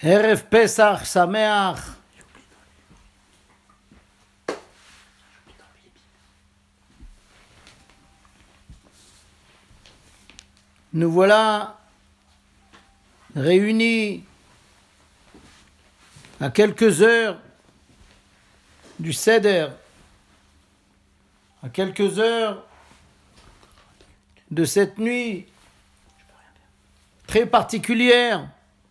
Erev Pesach Sameach. Nous voilà réunis à quelques heures du Seder, à quelques heures de cette nuit très particulière.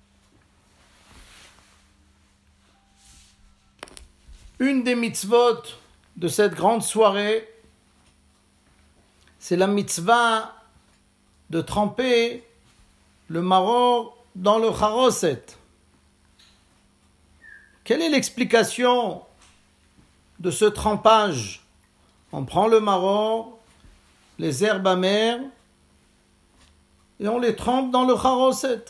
Une des mitzvot de cette grande soirée, c'est la mitzvah de tremper le maror dans le charoset. Quelle est l'explication de ce trempage? On prend le maror, les herbes amères, et on les trempe dans le charoset.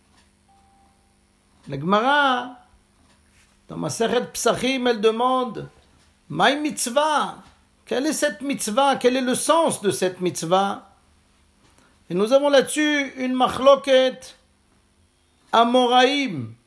La Gemara, dans Masechet Psachim, elle demande « Maï mitzvah » Quelle est cette mitzvah? Quel est le sens de cette mitzvah? Et nous avons là-dessus une machloket amoraïm.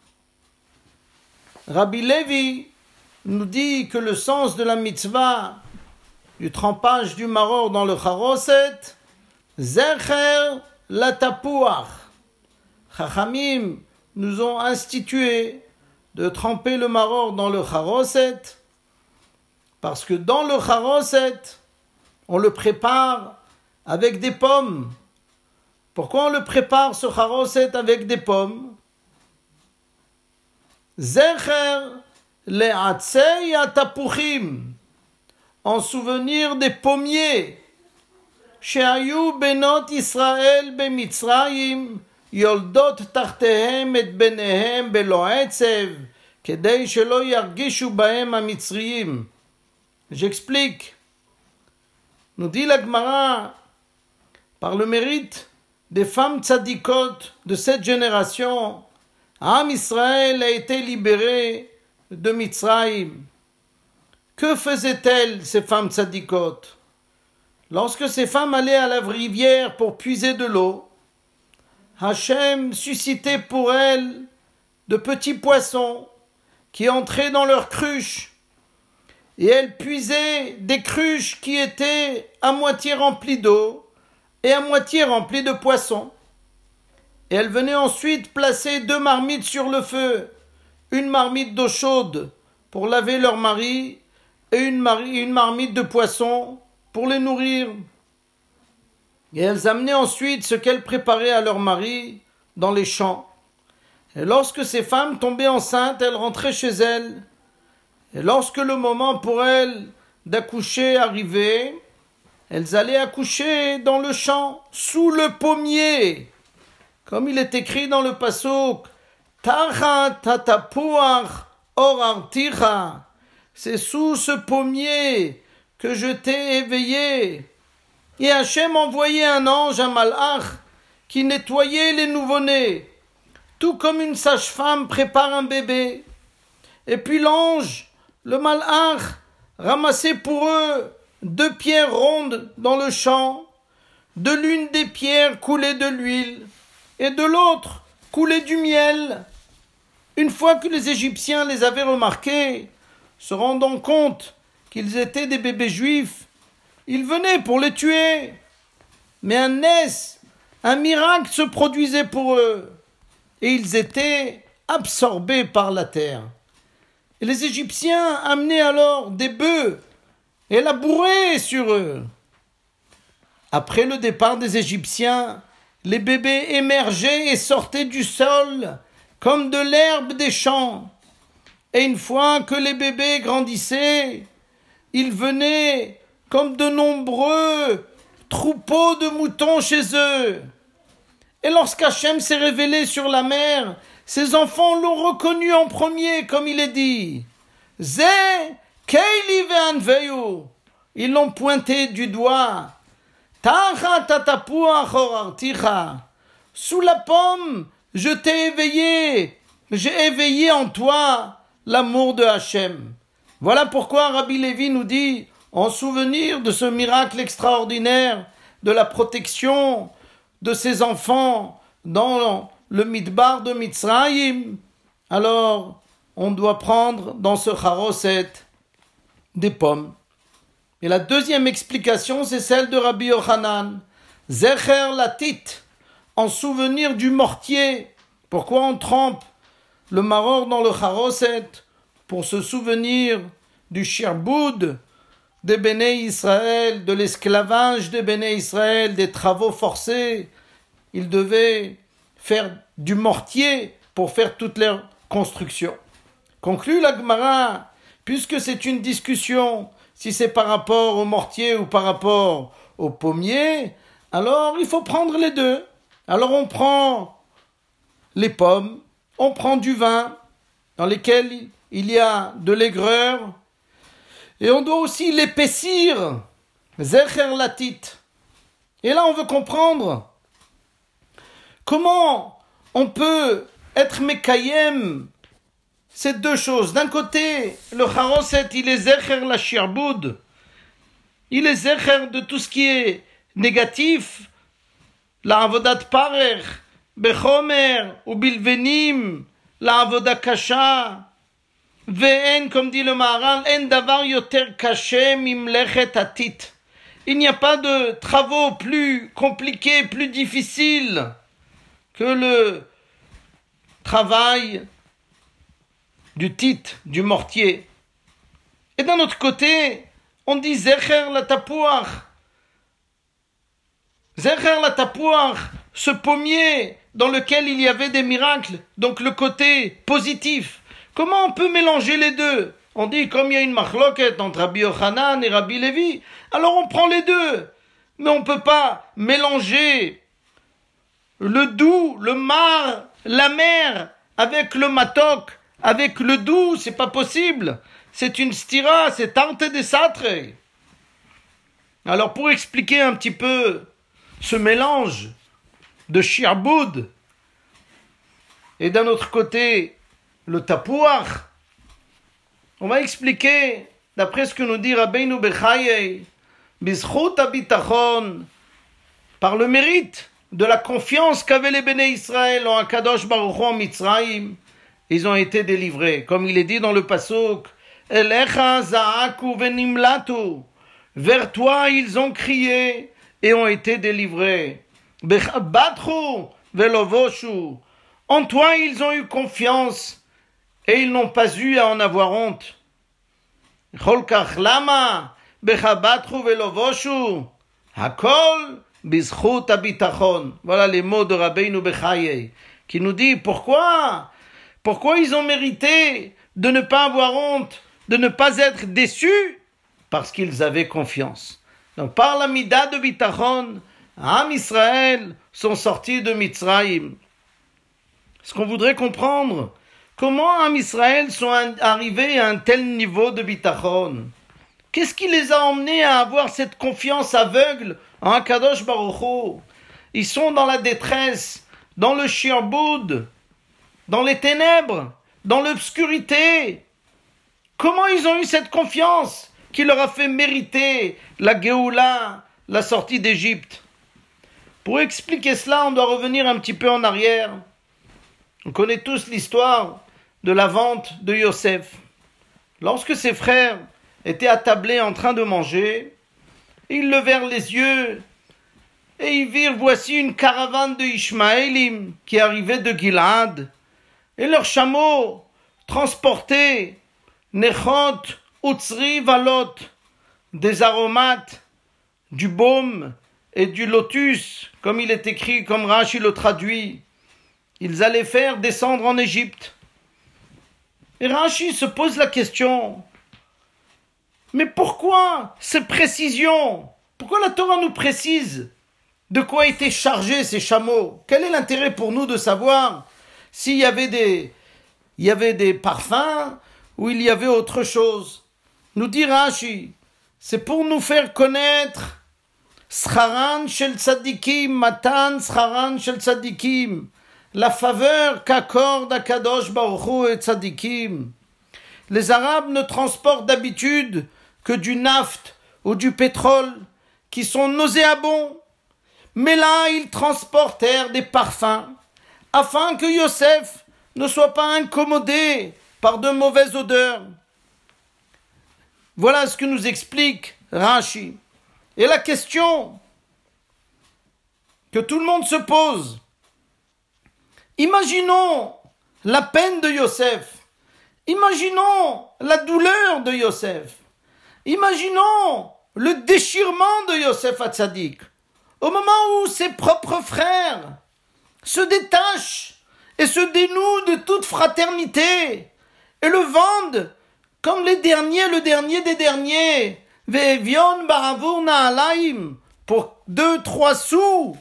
Rabbi Levi nous dit que le sens de la mitzvah du trempage du maror dans le charoset, zecher la tapouach. Chachamim nous ont institué de tremper le maror dans le charoset, parce que dans le charoset, on le prépare avec des pommes. Pourquoi on le prépare, ce charoset, avec des pommes? Zecher le'atzei atapuchim, en souvenir des pommiers. Shehayu benot Israël bemitzrayim, yoldot tartehem et benehem belo etzev, kedei shelo yargishu bahem hamitzriyim. J'explique. Nous dit la Gemara, par le mérite des femmes tzadikot de cette génération, Am Israël a été libéré de Mitzrayim. Que faisaient-elles, ces femmes tzadikot? Lorsque ces femmes allaient à la rivière pour puiser de l'eau, Hachem suscitait pour elles de petits poissons qui entraient dans leurs cruches, et elles puisaient des cruches qui étaient à moitié remplies d'eau et à moitié remplies de poissons. Et elles venaient ensuite placer 2 marmites sur le feu, une marmite d'eau chaude pour laver leur mari et une marmite de poissons pour les nourrir. Et elles amenaient ensuite ce qu'elles préparaient à leur mari dans les champs. Et lorsque ces femmes tombaient enceintes, elles rentraient chez elles. Et lorsque le moment pour elles d'accoucher arrivait, elles allaient accoucher dans le champ, sous le pommier. Comme il est écrit dans le pasuk, Tachat tatapuach or articha, c'est sous ce pommier que je t'ai éveillé. Et Hachem envoyait un ange, un malach, qui nettoyait les nouveau-nés, tout comme une sage-femme prépare un bébé. Et puis l'ange, le malach, ramassait pour eux 2 pierres rondes dans le champ. De l'une des pierres coulait de l'huile, et de l'autre coulait du miel. Une fois que les Égyptiens les avaient remarqués, se rendant compte qu'ils étaient des bébés juifs, ils venaient pour les tuer. Mais un miracle se produisait pour eux, et ils étaient absorbés par la terre. Et les Égyptiens amenaient alors des bœufs et labouraient sur eux. Après le départ des Égyptiens, les bébés émergeaient et sortaient du sol comme de l'herbe des champs. Et une fois que les bébés grandissaient, ils venaient comme de nombreux troupeaux de moutons chez eux. Et lorsqu'Hachem s'est révélé sur la mer, ses enfants l'ont reconnu en premier, comme il est dit. Zé, Keili ve'anveyu. Ils l'ont pointé du doigt. Tachat tatapuach or articha. Sous la pomme, je t'ai éveillé. J'ai éveillé en toi l'amour de Hachem. Voilà pourquoi Rabbi Levi nous dit, en souvenir de ce miracle extraordinaire, de la protection de ses enfants dans le Midbar de Mitzrayim, alors on doit prendre dans ce charoset des pommes. Et la deuxième explication, c'est celle de Rabbi Yochanan. Zecher latit, en souvenir du mortier. Pourquoi on trempe le maror dans le charoset? Pour se souvenir du shirboud des Béné Israël, de l'esclavage des Béné Israël, des travaux forcés. Ils devaient faire du mortier pour faire toutes leurs constructions. Conclut la Gemara, puisque c'est une discussion, si c'est par rapport au mortier ou par rapport au pommier, alors il faut prendre les deux. Alors on prend les pommes, on prend du vin dans lesquels il y a de l'aigreur, et on doit aussi l'épaissir, zecher latit. Et là on veut comprendre comment on peut être mekayem ces deux choses. D'un côté, le charoset, il est zecher la shirboud, il est zecher de tout ce qui est négatif, la avodat parer, bechomer ou bilvenim, la avoda kasha, ve'en, comme dit le Maharal, en davar yoter kashem mimlechet atit. Il n'y a pas de travaux plus compliqués, plus difficiles que le travail du tit, du mortier. Et d'un autre côté, on dit zecher la tapouach. Zecher la tapouach, ce pommier dans lequel il y avait des miracles, donc le côté positif. Comment on peut mélanger les deux? On dit comme il y a une machloket entre Rabbi Yochanan et Rabbi Lévi, alors on prend les deux. Mais on ne peut pas mélanger le doux, le mar, l'amer avec le matok, avec le doux, c'est pas possible. C'est une stira, c'est tarte des satres. Alors pour expliquer un petit peu ce mélange de shirboud et d'un autre côté le tapouach, on va expliquer d'après ce que nous dit Rabbeinu Bechaye, bizchut habitachon, par le mérite de la confiance qu'avaient les Béné Israël en Akadosh Baruch Hu en Mitzrayim, ils ont été délivrés. Comme il est dit dans le pasuk, Elecha za'aku venimlatu, vers toi ils ont crié et ont été délivrés. Bechabbatchu velovoshu, en toi ils ont eu confiance et ils n'ont pas eu à en avoir honte. Cholkach lama bechabbatchu velovoshu, hakol bizchut habitachon. Voilà les mots de Rabbeinu Bechaye qui nous dit pourquoi ils ont mérité de ne pas avoir honte, de ne pas être déçus, parce qu'ils avaient confiance. Donc par la mida de bitachon, Am Israël sont sortis de Mitzrayim. Ce qu'on voudrait comprendre, comment Am Israël sont arrivés à un tel niveau de bitachon? Qu'est-ce qui les a emmenés à avoir cette confiance aveugle en Akadosh Baruch Hu? Ils sont dans la détresse, dans le shirboud, dans les ténèbres, dans l'obscurité. Comment ils ont eu cette confiance qui leur a fait mériter la Géoula, la sortie d'Égypte? Pour expliquer cela, on doit revenir un petit peu en arrière. On connaît tous l'histoire de la vente de Yosef. Lorsque ses frères étaient attablés en train de manger, ils levèrent les yeux et ils virent voici une caravane de Ishmaélim qui arrivait de Gilad. Et leurs chameaux transportaient Nechot, Utzri, Valot, des aromates, du baume et du lotus, comme il est écrit, comme Rashi le traduit. Ils allaient faire descendre en Égypte. Et Rashi se pose la question, mais pourquoi ces précisions? Pourquoi la Torah nous précise de quoi étaient chargés ces chameaux? Quel est l'intérêt pour nous de savoir s'il y avait des parfums ou il y avait autre chose? Nous dit Rashi, c'est pour nous faire connaître Scharan shel tzadikim, matan scharan shel tzadikim, la faveur qu'accorde Akadosh Baruch Hu et tzadikim. Les Arabes ne transportent d'habitude que du naft ou du pétrole qui sont nauséabonds. Mais là, ils transportèrent des parfums afin que Yosef ne sois pas incommodé par de mauvaises odeurs. Voilà ce que nous explique Rashi. Et la question que tout le monde se pose, imaginons la peine de Yosef, imaginons la douleur de Yosef, imaginons le déchirement de Yosef Hatzadik, au moment où ses propres frères se détachent et se dénouent de toute fraternité et le vendent comme le dernier des derniers, Ve'evion baravur na'alaim, pour 2-3 sous,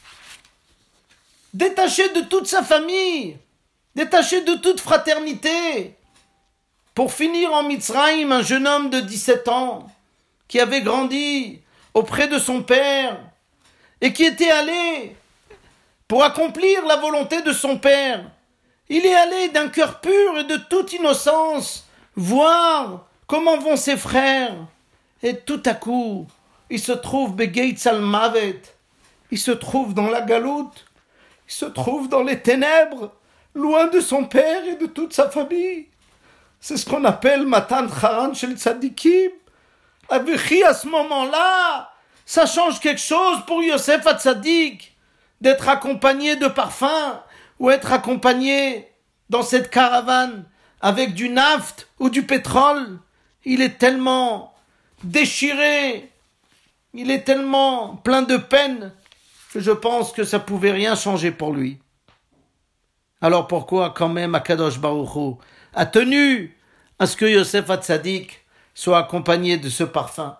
détaché de toute sa famille, détaché de toute fraternité, pour finir en Mitzrayim, un jeune homme de 17 ans, qui avait grandi auprès de son père, et qui était allé pour accomplir la volonté de son père. Il est allé d'un cœur pur et de toute innocence, voir comment vont ses frères. Et tout à coup, il se trouve Begeitz al-Mavet, il se trouve dans la galoute, il se trouve dans les ténèbres, loin de son père et de toute sa famille. C'est ce qu'on appelle Matan Charan Shel Tzadikim. Avichi, à ce moment-là, ça change quelque chose pour Yosef Hatzadik, d'être accompagné de parfums, ou être accompagné dans cette caravane avec du naft ou du pétrole. Il est tellement déchiré, il est tellement plein de peine que je pense que ça pouvait rien changer pour lui. Alors pourquoi quand même Akadosh Baruch Hu a tenu à ce que Yosef Hatzadik soit accompagné de ce parfum?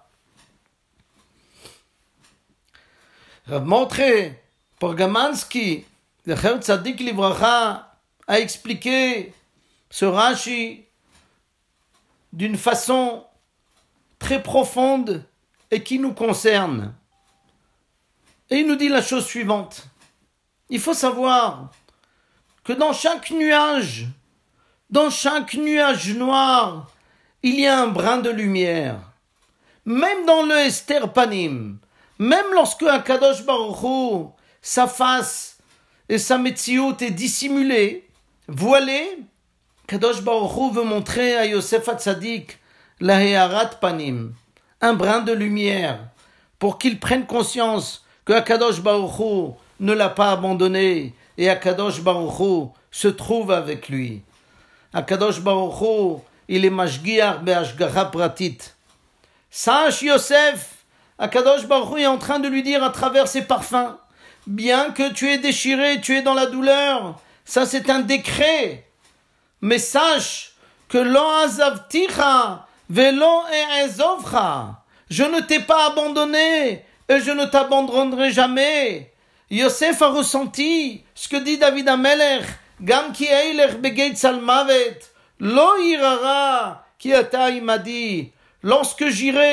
Rav Mordechai Porgamansky, le Zecher Tzadik Livracha, a expliqué ce Rashi d'une façon très profonde et qui nous concerne. Et il nous dit la chose suivante. Il faut savoir que dans chaque nuage noir, il y a un brin de lumière. Même dans le Esther Panim, même lorsque Akadosh Baruch Hu, sa face et sa Metsiout est dissimulée, voilée, Akadosh Baruch Hu veut montrer à Yosef Hatzadik la Hearat Panim, un brin de lumière, pour qu'il prenne conscience que Akadosh Baruch Hu ne l'a pas abandonné et Akadosh Baruch Hu se trouve avec lui. Akadosh Baruch Hu, il est mashgiach be'ashgacha pratit. Sache Yosef, Akadosh Baruch Hu est en train de lui dire à travers ses parfums, bien que tu es déchiré, tu es dans la douleur, ça c'est un décret, mais sache que lo azavticha velo e'ezovcha, je ne t'ai pas abandonné et je ne t'abandonnerai jamais. Yosef a ressenti ce que dit David Amelech, Gam ki eilech begeitz al mavet, lo irara ki ata imadi. Lorsque j'irai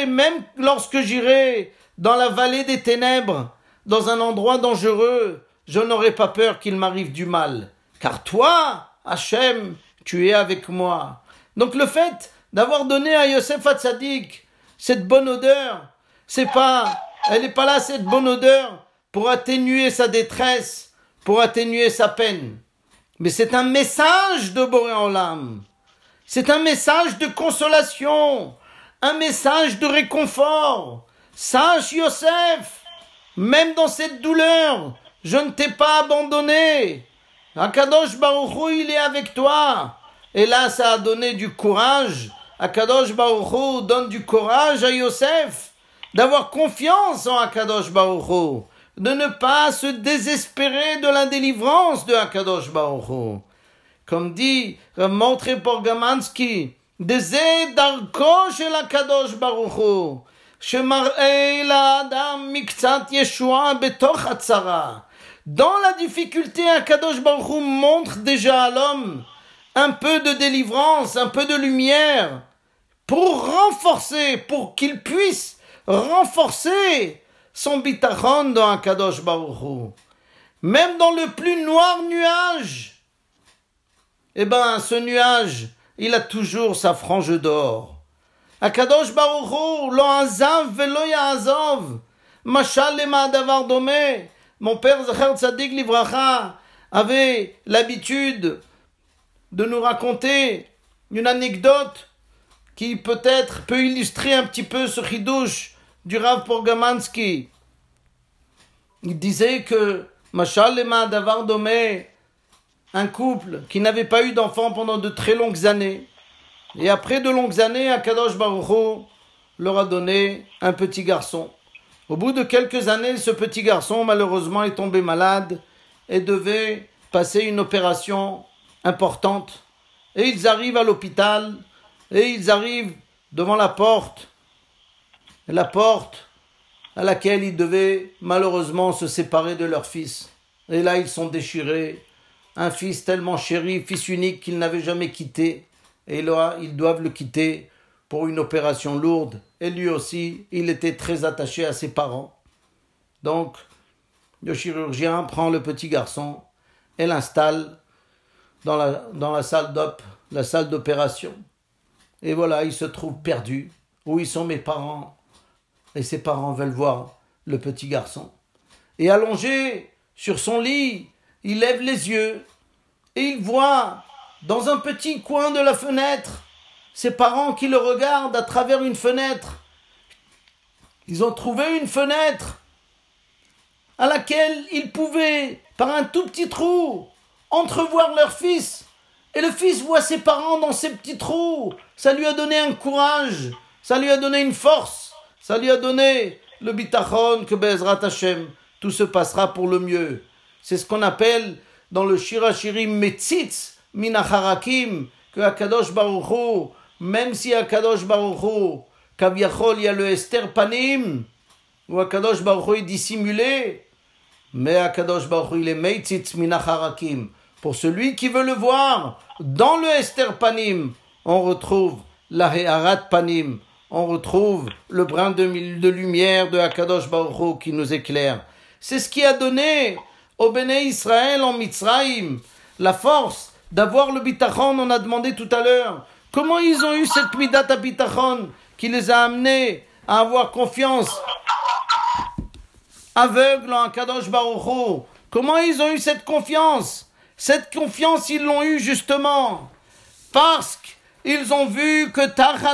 dans la vallée des ténèbres, dans un endroit dangereux, je n'aurai pas peur qu'il m'arrive du mal. Car toi, Hachem, tu es avec moi. Donc le fait d'avoir donné à Yosef Hatzadik cette bonne odeur, elle n'est pas là cette bonne odeur pour atténuer sa détresse, pour atténuer sa peine. Mais c'est un message de Boré Olam. C'est un message de consolation, un message de réconfort. Sache Yosef, même dans cette douleur, je ne t'ai pas abandonné. Akadosh Baruch Hu, il est avec toi. Et là, ça a donné du courage. Akadosh Baruch Hu donne du courage à Yosef d'avoir confiance en Akadosh Baruch Hu, de ne pas se désespérer de la délivrance de Akadosh Baruch Hu. Comme dit Rav Mordechai Porgamansky, Deze darko shel Akadosh Baruch Hu, shemar'e la'adam miktzat yeshua betoch hatzara. Dans la difficulté, Akadosh Baruch Hu montre déjà à l'homme un peu de délivrance, un peu de lumière, pour qu'il puisse renforcer son bitachon dans Akadosh Baruch Hu. Même dans le plus noir nuage, ce nuage, il a toujours sa frange d'or. Akadosh Baruch Hu, lo azav velo ya'azov. Mashal lema davar domé. Mon père Zecher Tzadik Livracha avait l'habitude de nous raconter une anecdote qui peut-être peut illustrer un petit peu ce chidouche du Rav Pogamansky. Il disait que Mashalema Davar Domé, un couple qui n'avait pas eu d'enfant pendant de très longues années, et après de longues années, Akadosh Baruch Hu leur a donné un petit garçon. Au bout de quelques années, ce petit garçon, malheureusement, est tombé malade et devait passer une opération importante. Et ils arrivent à l'hôpital, et ils arrivent devant la porte à laquelle ils devaient malheureusement se séparer de leur fils. Et là, ils sont déchirés. Un fils tellement chéri, fils unique qu'ils n'avaient jamais quitté. Et là, ils doivent le quitter pour une opération lourde. Et lui aussi, il était très attaché à ses parents. Donc, le chirurgien prend le petit garçon et l'installe dans la salle d'opération. Et voilà, il se trouve perdu. Où sont mes parents? Et ses parents veulent voir le petit garçon. Et allongé sur son lit, il lève les yeux et il voit dans un petit coin de la fenêtre ses parents qui le regardent à travers une fenêtre. Ils ont trouvé une fenêtre à laquelle ils pouvaient, par un tout petit trou, entrevoir leur fils. Et le fils voit ses parents dans ces petits trous. Ça lui a donné un courage, ça lui a donné une force, ça lui a donné le bitachon que Be'ezrat Hashem, tout se passera pour le mieux. C'est ce qu'on appelle dans le Shir HaShirim Metzitz Minacharakim, que Akadosh Baruch Hu, même si Akadosh Baruch Hu, Kaviachol, il y a le Esther Panim, où Akadosh Baruch Hu est dissimulé, mais Akadosh Baruch Hu, il est Metzitz Minacharakim. Pour celui qui veut le voir, dans le Esther Panim, on retrouve la He'arat Panim, on retrouve le brin de lumière de Akadosh Baruch Hu qui nous éclaire. C'est ce qui a donné au Béné Israël en Mitzrayim la force d'avoir le bitachon. On a demandé tout à l'heure comment ils ont eu cette midat à bitachon qui les a amenés à avoir confiance aveugle en Akadosh Baruch Hu. Comment ils ont eu cette confiance? Cette confiance, ils l'ont eu justement parce qu'ils ont vu que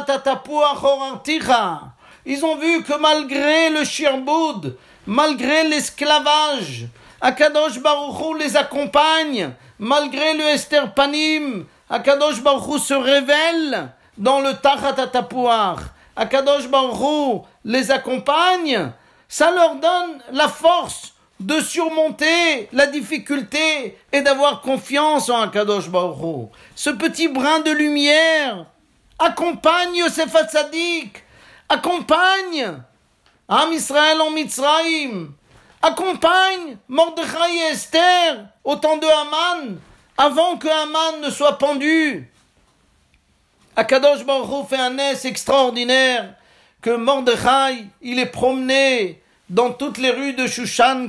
ils ont vu que malgré le shirboud, malgré l'esclavage, Akadosh Baruch Hu les accompagne. Malgré le Esther Panim, Akadosh Baruch Hu se révèle dans le Tachat HaTapuach. Akadosh Baruch Hu les accompagne. Ça leur donne la force de surmonter la difficulté et d'avoir confiance en Akadosh Baruch Hu. Ce petit brin de lumière accompagne Yosef HaTzadik, accompagne Am Israël en Mitzrayim, accompagne Mordechai et Esther au temps de Haman, avant que Haman ne soit pendu. Akadosh Baruch Hu fait un ness extraordinaire, que Mordechai, il est promené dans toutes les rues de Shushan,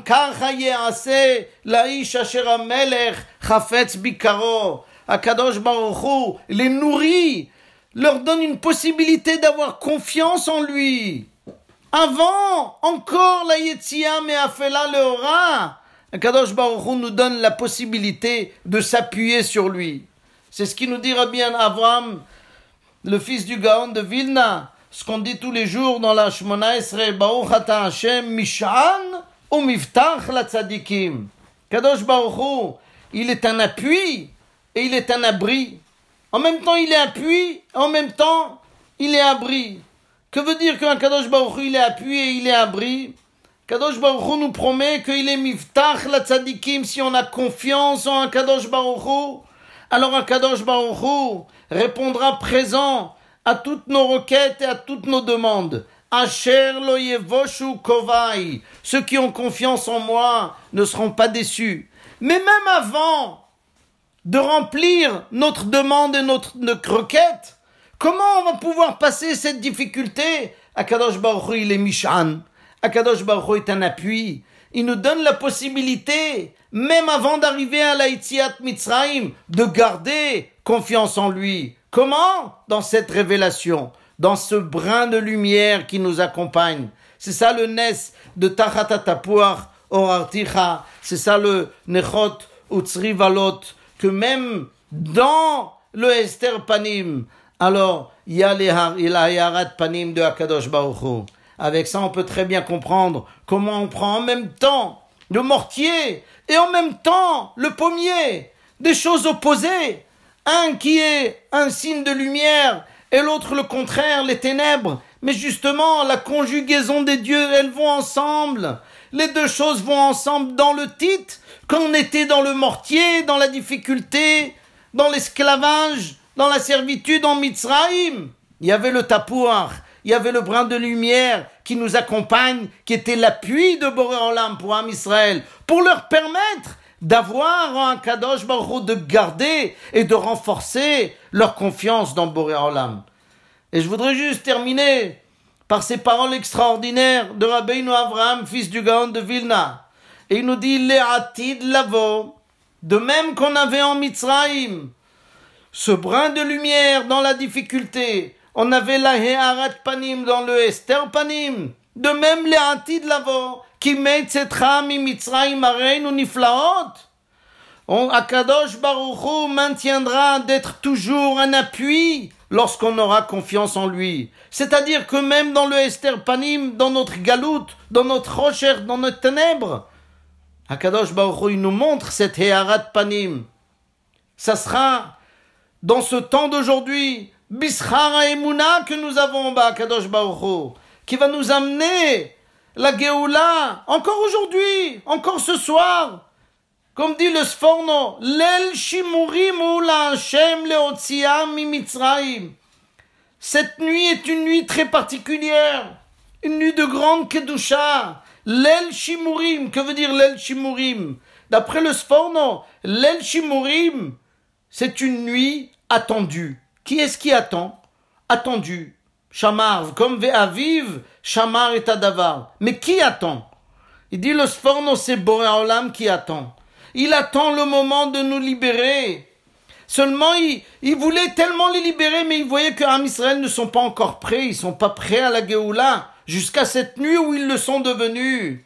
Laïch Asher HaMelech Chafetz Bikaro. Akadosh Baruch Hu les nourrit, leur donne une possibilité d'avoir confiance en lui. Avant encore la Yetzia Me'afela Leora, Akadosh Baruch Hu nous donne la possibilité de s'appuyer sur lui. C'est ce qui nous dit Rabbi Avraham, le fils du Gaon de Vilna, ce qu'on dit tous les jours dans la Shmona Esrei, Baruch Ata Hashem, Mish'an ou Miftach la Tzadikim. Kadosh Baruch Hu, il est un appui et il est un abri. En même temps, il est appui, en même temps, il est abri. Que veut dire qu'un Kadosh Baruch Hu, il est appui et il est abri? Kadosh Baruch Hu nous promet qu'il est Miftach la Tzadikim. Si on a confiance en un Kadosh Baruch Hu, alors un Kadosh Baruch Hu répondra présent à toutes nos requêtes et à toutes nos demandes. Asher lo yevoshu kovai. Ceux qui ont confiance en moi ne seront pas déçus. Mais même avant de remplir notre demande et notre requête, comment on va pouvoir passer cette difficulté? Akadosh Baruch Hu, il est Mishan. Akadosh Baruch Hu est un appui. Il nous donne la possibilité, même avant d'arriver à la Yetziat Mitzrayim, de garder confiance en lui. Comment? Dans cette révélation, dans ce brin de lumière qui nous accompagne. C'est ça le Nes de Tachat HaTapuach Orarticha. C'est ça le Nechot Utzri Valot, que même dans le Esther Panim, alors il y a la Yarat Panim de Akadosh Baruch Hu. Avec ça, on peut très bien comprendre comment on prend en même temps le mortier et en même temps le pommier, des choses opposées. Un qui est un signe de lumière et l'autre le contraire, les ténèbres. Mais justement, la conjugaison des dieux, elles vont ensemble. Les deux choses vont ensemble dans le titre, quand on était dans le mortier, dans la difficulté, dans l'esclavage, dans la servitude en Mitzraïm. Il y avait le tapouar, il y avait le brin de lumière qui nous accompagne, qui était l'appui de Boré Olam pour Am Israël, pour leur permettre d'avoir un Kadosh Baruch Hu, de garder et de renforcer leur confiance dans Boré Olam. Et je voudrais juste terminer par ces paroles extraordinaires de Rabbeinu Avraham, fils du Gaon de Vilna. Et il nous dit, Le'atid lavo, de même qu'on avait en Mitzraïm, ce brin de lumière dans la difficulté, on avait la He'arat Panim dans le Esther Panim, de même Le'atid lavo, ki meitzetra mi Mitzraïm areinu niflaot. Akadosh Baruch Hu maintiendra d'être toujours un appui lorsqu'on aura confiance en lui. C'est-à-dire que même dans le Esther Panim, dans notre galoute, dans notre recherche, dans notre ténèbres, Akadosh Baruch Hu nous montre cette He'arat Panim. Ça sera dans ce temps d'aujourd'hui, Bishar HaEmuna que nous avons, Akadosh Baruch Hu, qui va nous amener la Géoula, encore aujourd'hui, encore ce soir. Comme dit le Sforno, Lel Shimurim Ula Hashem Leotziam Mi Mitzraim. Cette nuit est une nuit très particulière, une nuit de grande Kedusha. Lel Shimurim, que veut dire Lel Shimurim? D'après le Sforno, Lel Shimurim, c'est une nuit attendue. Qui est-ce qui attend? Attendu. Shamar, comme Ve'aviv, Shamar et Adavar. Mais qui attend? Il dit le Sforno, c'est Boré Olam qui attend. Il attend le moment de nous libérer. Seulement, il voulait tellement les libérer, mais il voyait que Am Israël ne sont pas encore prêts. Ils ne sont pas prêts à la Géoula, jusqu'à cette nuit où ils le sont devenus.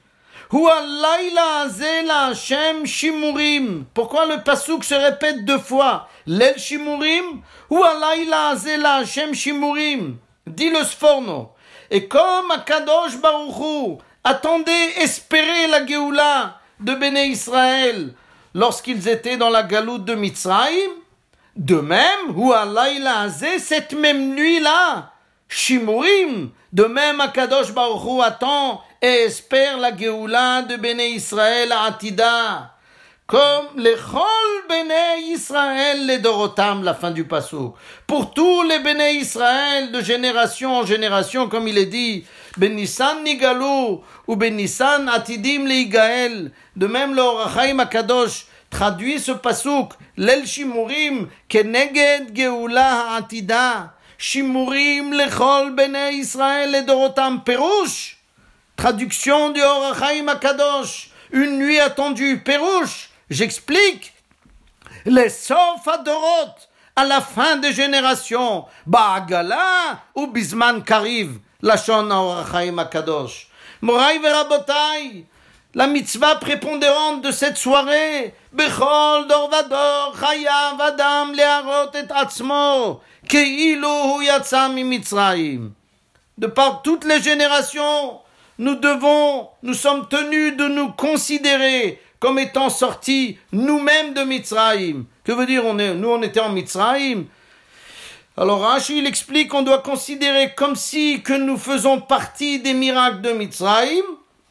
Pourquoi le pasouk se répète deux fois? Lel Shimurim, ou alayla azela Hashem Shimurim. Dit le Sforno. Et comme Akadosh Baruch Hu attendait, espérait la Géoula de Béné Israël lorsqu'ils étaient dans la galoute de Mitzraïm, de même, ou alayla azé, cette même nuit-là, Shimurim, de même Akadosh Baruch Hu attend et espère la Géoula de Béné Israël à Atida, comme les Chol Béné Israël les Dorotam, la fin du passouk. Pour tous les Béné Israël de génération en génération, comme il est dit, Benissan Nigalou ou Benissan Atidim Leigael. De même, le Or HaChaim Akadosh traduit ce passouk, Lel Shimurim, Keneged Geoula Atida, Shimurim Lechol Béné Israël les Dorotam, Perouche. Traduction du Or HaChaim Akadosh, une nuit attendue, Perouche. J'explique. Les Sof Adorot, à la fin des générations, Ba'agala ou Bisman Kariv, Lachon Or HaChaim Akadosh. Moraï Verabotai, la mitzvah prépondérante de cette soirée, Bechol Dor Vador, Chayav Adam Leharot et Atzmo, Keilu Hu Yatsa Mi Mitzrayim. De par toutes les générations, nous sommes tenus de nous considérer comme étant sortis nous-mêmes de Mitzrayim. Que veut dire nous on était en Mitzrayim? Alors Rashi il explique qu'on doit considérer comme si que nous faisons partie des miracles de Mitzrayim,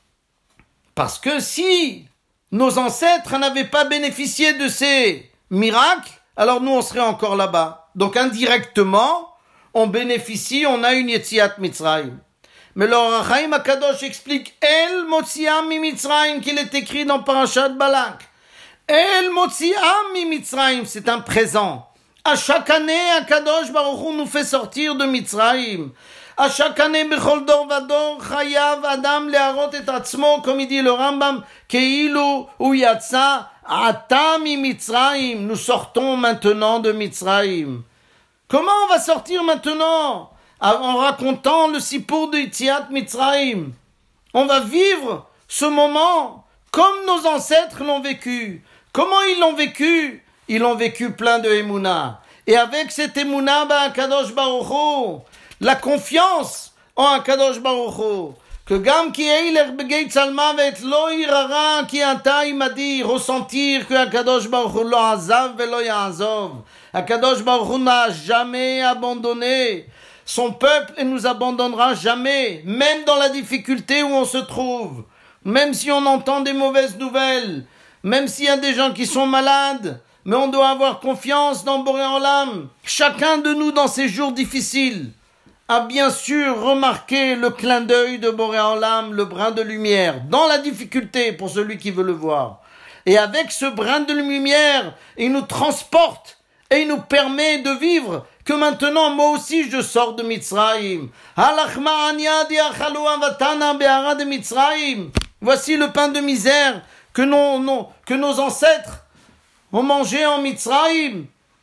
parce que si nos ancêtres n'avaient pas bénéficié de ces miracles, alors nous on serait encore là-bas. Donc indirectement, on bénéficie, on a une Yetziat Mitzrayim. Mais le Or HaChaim Akadosh explique El Motziam mi Mitzrayim, qu'il est écrit dans Parashat Balak. El Motziam mi Mitzrayim, c'est un présent. À chaque année, Akadosh Baruch Hu nous fait sortir de Mitzrayim. À chaque année, Bechol Dor Vador, Chayav Adam Leharot et Atzmo, comme il dit le Rambam, Keilu ou Yatsa, Ata mi Mitzrayim. Nous sortons maintenant de Mitzrayim. Comment on va sortir maintenant? En racontant le Sipour de Yetziat Mitzrayim. On va vivre ce moment comme nos ancêtres l'ont vécu. Comment ils l'ont vécu? ils ont vécu plein de Emouna. Et avec cette Emouna, Akadosh Baruch Hu, la confiance en Akadosh Baruch Hu, que Gam ki eilech begeit salmavet lo irara ki ata imadi, ressentir que Akadosh Baruch Hu lo azav velo ya'azov. Akadosh Baruch Hu n'a jamais abandonné son peuple et nous abandonnera jamais, même dans la difficulté où on se trouve, même si on entend des mauvaises nouvelles, même s'il y a des gens qui sont malades, mais on doit avoir confiance dans Boré Olam. Chacun de nous dans ces jours difficiles a bien sûr remarqué le clin d'œil de Boré Olam, le brin de lumière, dans la difficulté pour celui qui veut le voir. Et avec ce brin de lumière, il nous transporte et il nous permet de vivre que maintenant, moi aussi, je sors de Mitzrayim. Voici le pain de misère que nos ancêtres ont mangé en Mitzrayim.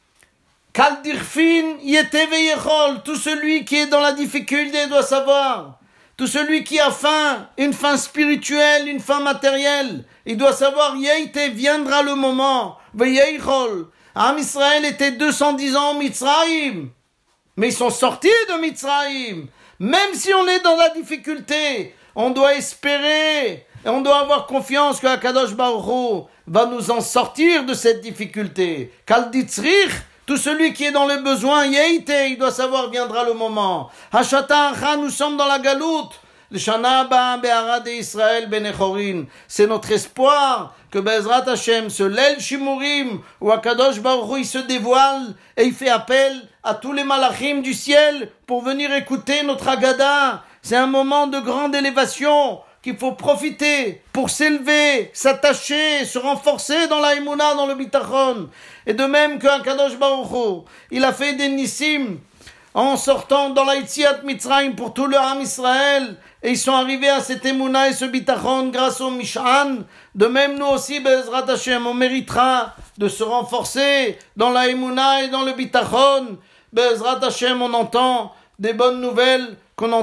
Kal dirfin yete veyechol. Tout celui qui est dans la difficulté doit savoir. Tout celui qui a faim, une faim spirituelle, une faim matérielle, il doit savoir, yete, viendra le moment. Veyechol. Am Israël était 210 ans en Mitzrayim. Mais ils sont sortis de Mitzrayim. Même si on est dans la difficulté, on doit espérer et on doit avoir confiance que Akadosh Baruch Hu va nous en sortir de cette difficulté. Kal ditzrich, tout celui qui est dans le besoin, yeite, il doit savoir, viendra le moment. Hashata acha, nous sommes dans la galoute. Le Shana Haba Be'arad Israël Benechorin. C'est notre espoir que Bezrat Hashem, ce Lel Shimurim, où Akadosh Baruch Hu, il se dévoile et il fait appel à tous les malachim du ciel pour venir écouter notre Agada. C'est un moment de grande élévation qu'il faut profiter pour s'élever, s'attacher, se renforcer dans la Emouna, dans le Bitachon. Et de même que Akadosh Baruch Hu, il a fait des Nissim en sortant dans la Yetziat Mitzrayim pour tout le Ham Israël, et ils sont arrivés à cette Emouna et ce Bitachon grâce au Mish'an. De même, nous aussi, Bezrat Hashem, on méritera de se renforcer dans la Emouna et dans le Bitachon. Bezrat Hashem, on entend des bonnes nouvelles,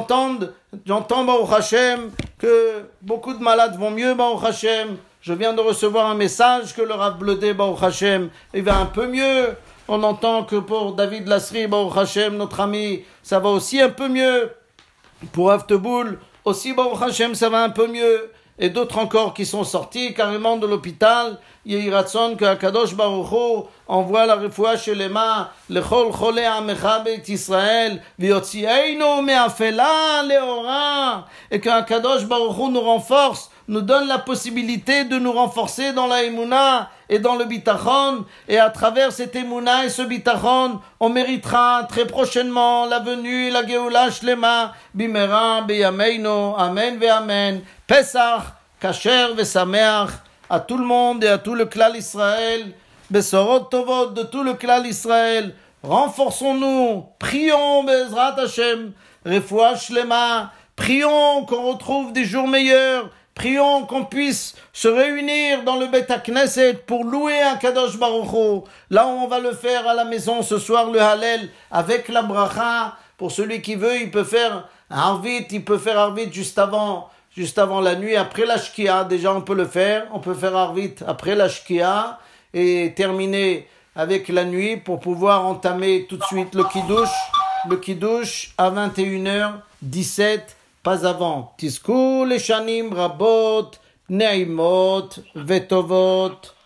j'entends Baruch Hashem, que beaucoup de malades vont mieux, Baruch Hashem. Je viens de recevoir un message que le Rav Blodé, Baruch Hashem, il va un peu mieux. On entend que pour David Lasri, Baruch Hashem, notre ami, ça va aussi un peu mieux. Pour Avteboul, aussi Baruch Hashem, ça va un peu mieux. Et d'autres encore qui sont sortis carrément de l'hôpital. Yehi Ratzon que Akadosh Baruch Hu envoie la refoua shelema lechol cholei amecha beit Israël v'yotzienu me'afela leora, et que Akadosh Baruch Hu nous renforce, nous donne la possibilité de nous renforcer dans la Emouna et dans le Bitachon, et à travers cette Emouna et ce Bitachon, on méritera très prochainement la venue et la Geoula Shlema bimera beyameinu, amen ve'amen. Pesach, Kasher ve'Sameach, à tout le monde et à tout le klal Israël, Besorot Tovot de tout le klal Israël, renforçons-nous, prions Bezrat Hashem, Refoua Shlema, prions qu'on retrouve des jours meilleurs, prions qu'on puisse se réunir dans le Beit HaKnesset pour louer un Kadosh Baruch Hu. Là où on va le faire à la maison ce soir, le Hallel, avec la bracha. Pour celui qui veut, il peut faire Arvit juste avant la nuit, après la Shkia. Déjà, on peut le faire. On peut faire Arvit après la Shkia et terminer avec la nuit pour pouvoir entamer tout de suite le Kiddush à 21h17. Pas avant. Tizku leshanim rabot, neimot, vetovot.